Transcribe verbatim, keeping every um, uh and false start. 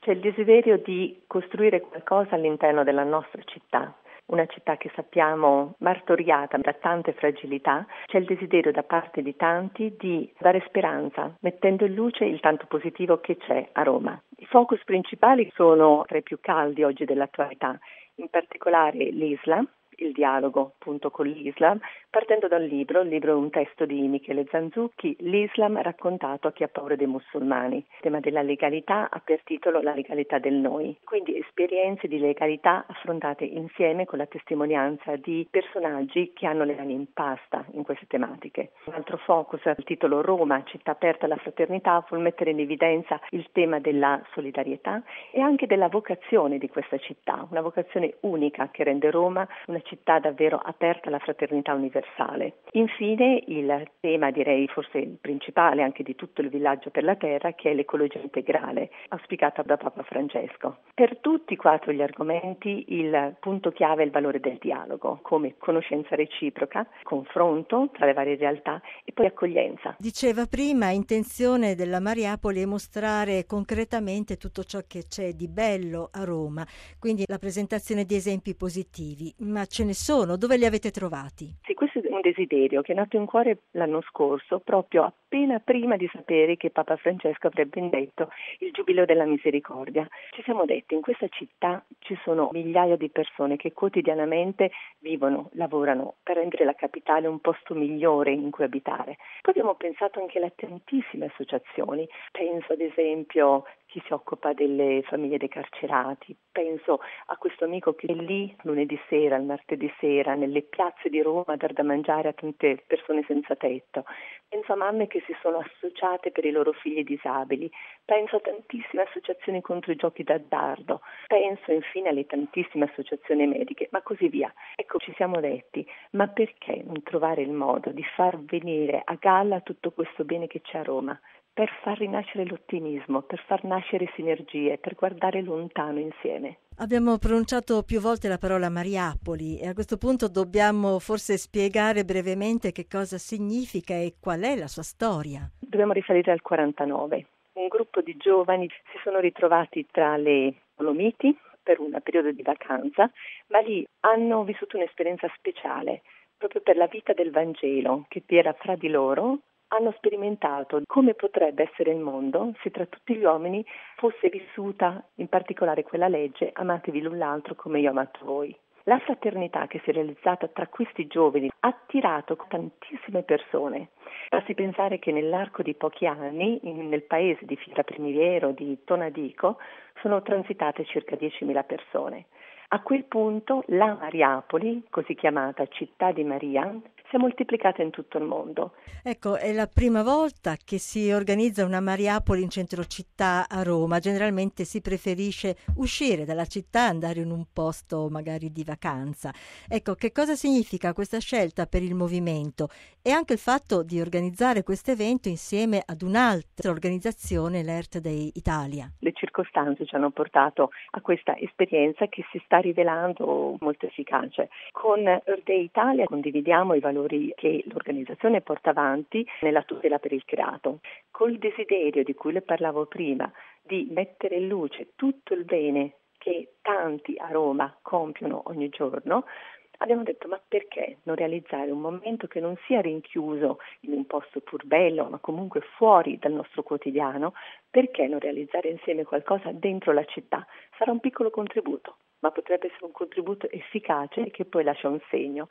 C'è il desiderio di costruire qualcosa all'interno della nostra città, una città che sappiamo martoriata da tante fragilità. C'è il desiderio da parte di tanti di dare speranza, mettendo in luce il tanto positivo che c'è a Roma. I focus principali sono tra i più caldi oggi dell'attualità, in particolare l'Islam, il dialogo appunto con l'Islam, partendo dal libro, il libro è un testo di Michele Zanzucchi, l'Islam raccontato a chi ha paura dei musulmani. Il tema della legalità ha per titolo La legalità del noi, quindi esperienze di legalità affrontate insieme con la testimonianza di personaggi che hanno le mani in pasta in queste tematiche. Un altro focus al titolo Roma, città aperta alla fraternità, vuol mettere in evidenza il tema della solidarietà e anche della vocazione di questa città, una vocazione unica che rende Roma una città davvero aperta alla fraternità universale. Infine il tema, direi forse il principale anche di tutto il villaggio per la terra, che è l'ecologia integrale, auspicata da Papa Francesco. Per tutti e quattro gli argomenti il punto chiave è il valore del dialogo, come conoscenza reciproca, confronto tra le varie realtà e poi accoglienza. Diceva prima, intenzione della Mariapoli è mostrare concretamente tutto ciò che c'è di bello a Roma, quindi la presentazione di esempi positivi. Ma ce ne sono? Dove li avete trovati? Sì, questo è un desiderio che è nato in cuore l'anno scorso, proprio appena prima di sapere che Papa Francesco avrebbe indetto il Giubileo della Misericordia. Ci siamo detti, in questa città ci sono migliaia di persone che quotidianamente vivono, lavorano per rendere la capitale un posto migliore in cui abitare. Poi abbiamo pensato anche alle tantissime associazioni, penso ad esempio chi si occupa delle famiglie dei carcerati, penso a questo amico che è lì lunedì sera, il martedì sera, nelle piazze di Roma a dar da mangiare a tante persone senza tetto, penso a mamme che si sono associate per i loro figli disabili, penso a tantissime associazioni contro i giochi d'azzardo, penso infine alle tantissime associazioni mediche, ma così via. Ecco, ci siamo detti, ma perché non trovare il modo di far venire a galla tutto questo bene che c'è a Roma? Per far rinascere l'ottimismo, per far nascere sinergie, per guardare lontano insieme. Abbiamo pronunciato più volte la parola Mariapoli e a questo punto dobbiamo forse spiegare brevemente che cosa significa e qual è la sua storia. Dobbiamo risalire al quarantanove. Un gruppo di giovani si sono ritrovati tra le Dolomiti per un periodo di vacanza, ma lì hanno vissuto un'esperienza speciale, proprio per la vita del Vangelo che vi era fra di loro. Hanno sperimentato come potrebbe essere il mondo se tra tutti gli uomini fosse vissuta in particolare quella legge amatevi l'un l'altro come io ho amato voi. La fraternità che si è realizzata tra questi giovani ha attirato tantissime persone. Basti pensare che nell'arco di pochi anni in, nel paese di Fiera Primiero, di Tonadico, sono transitate circa diecimila persone. A quel punto la Mariapoli, così chiamata Città di Maria, si è moltiplicata in tutto il mondo. Ecco, è la prima volta che si organizza una Mariapoli in centro città a Roma. Generalmente si preferisce uscire dalla città e andare in un posto magari di vacanza. Ecco, che cosa significa questa scelta per il movimento e anche il fatto di organizzare questo evento insieme ad un'altra organizzazione, l'Earth Day Italia? Le circostanze ci hanno portato a questa esperienza che si sta rivelando molto efficace. Con Earth Day Italia condividiamo i valori che l'organizzazione porta avanti nella tutela per il creato, col desiderio di cui le parlavo prima di mettere in luce tutto il bene che tanti a Roma compiono ogni giorno. Abbiamo detto, ma perché non realizzare un momento che non sia rinchiuso in un posto pur bello, ma comunque fuori dal nostro quotidiano? Perché non realizzare insieme qualcosa dentro la città? Sarà un piccolo contributo, ma potrebbe essere un contributo efficace che poi lascia un segno.